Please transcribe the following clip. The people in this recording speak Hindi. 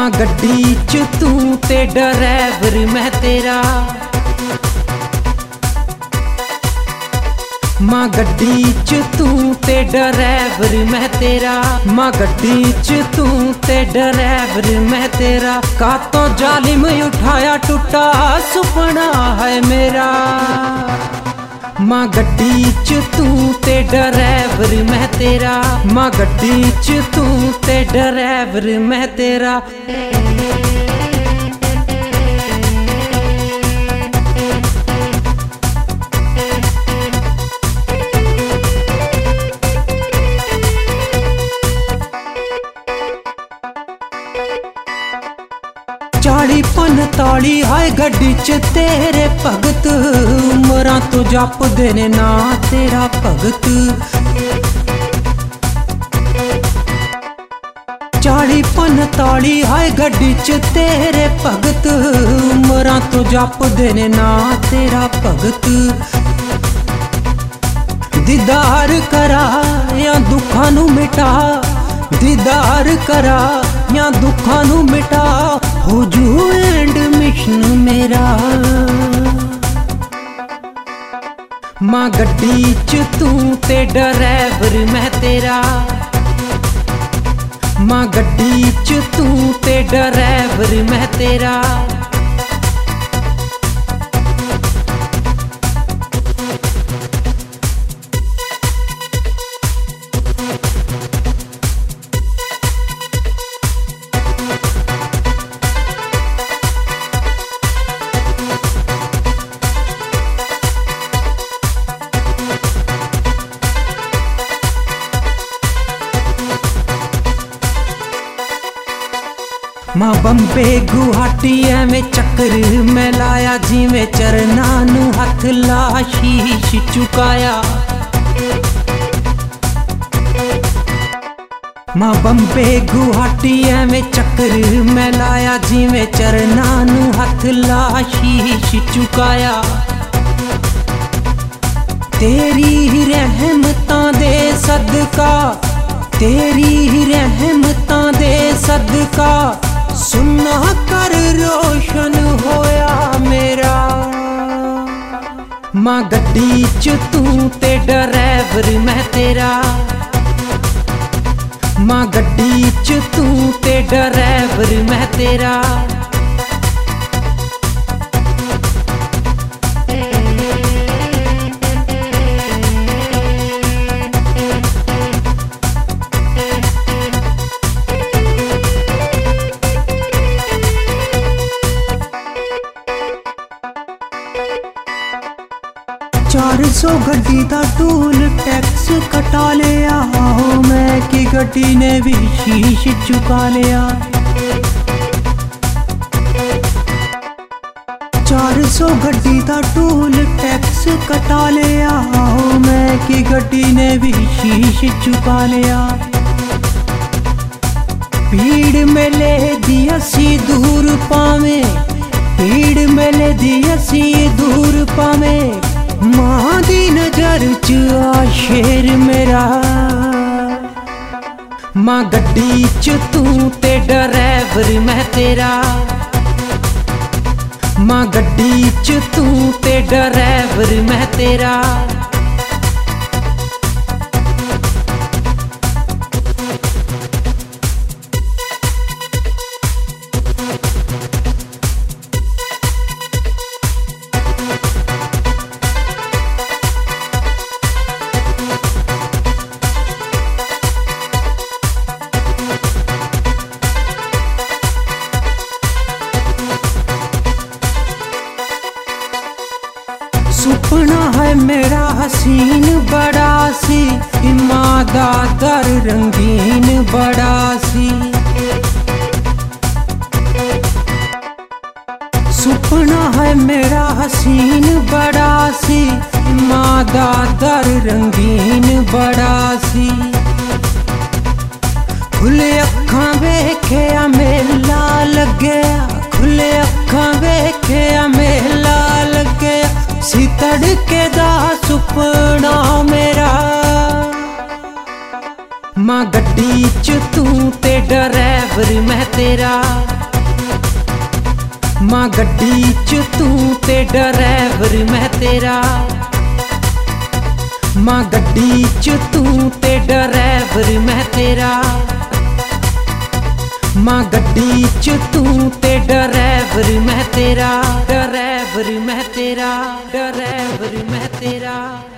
मां गड्डी च तू ते ड्राइवर मैं तेरा। मां गड्डी च तू ते ड्राइवर मैं तेरा। मां गड्डी च तू ते ड्राइवर मैं तेरा। का तो जालिम उठाया टूटा सुपना है मेरा। मां गड्डी च तू ते ड्राइवर मैं तेरा। मां गड्डी च तू ते ड्राइवर मैं तेरा। चाली 45 हाय गड्डी च तेरे भगत। उमरां तो जप देने ना तेरा भगत। 40 45 हाय गड्डी च तेरे भगत। उमरां तो जप देने ना तेरा भगत। दीदार करा या दुखां नू मिटा। दीदार करा या दुखां नू मिटा। हो जू एंड मिशन मेरा। मां गड्डी च तू ते ड्राइवर मैं तेरा। मां गड्डी च तू ते ड्राइवर मैं तेरा। मां बंबे गुवाहाटी एवें चक्कर मैं लाया। जिवें चरना नू हथ ला शीश चुकाया। मां बंबे गुवाहाटी एवें चक्कर मैं लाया। जिवें चरना नू हथ ला शीश चुकाया। तेरी रहमतां दे सदका। तेरी रहमतां दे सदका। सुना कर रोशन होया मेरा। मां गड्डी च तू ते ड्राइवर मैं तेरा। मां गड्डी च तू ते ड्राइवर मैं तेरा। चार 400 गड्डी दा टूल टैक्स कटा लिया। मैं की गड्डी ने भी शीश चुका लिया। 400 गड्डी दा टूल टैक्स कटा लिया। मैं की गड्डी ने भी शीश चुका लिया। भीड़ मेले दी असी दूर पावे। भीड़ मेले दी असी दूर पावे। मां दी नजर च आ शेर मेरा। मां गड्डी च तू ते ड्राइवर मैं तेरा। मां गड्डी च तू ते ड्राइवर मैं तेरा। सुपना है मेरा हसीन बड़ा सी। इमां दा दर रंगीन बड़ा सी। सुपना है मेरा हसीन बड़ा सी। इमां दा दर रंगीन बड़ा सी। खुले अखां वेख्या मेला लग्या। खुले अखां वेख्या मेला लग्या। सी तड़के दा सुपना मेरा। मां गड्डी च तू ते ड्राइवर मैं तेरा। मां गड्डी च तू ते ड्राइवर मैं तेरा, मां गड्डी च तू ते ड्राइवर मैं तेरा, मां गड्डी च तू ते ड्राइवर मैं तेरा, ड्राइवर मैं तेरा, ड्राइवर मैं तेरा।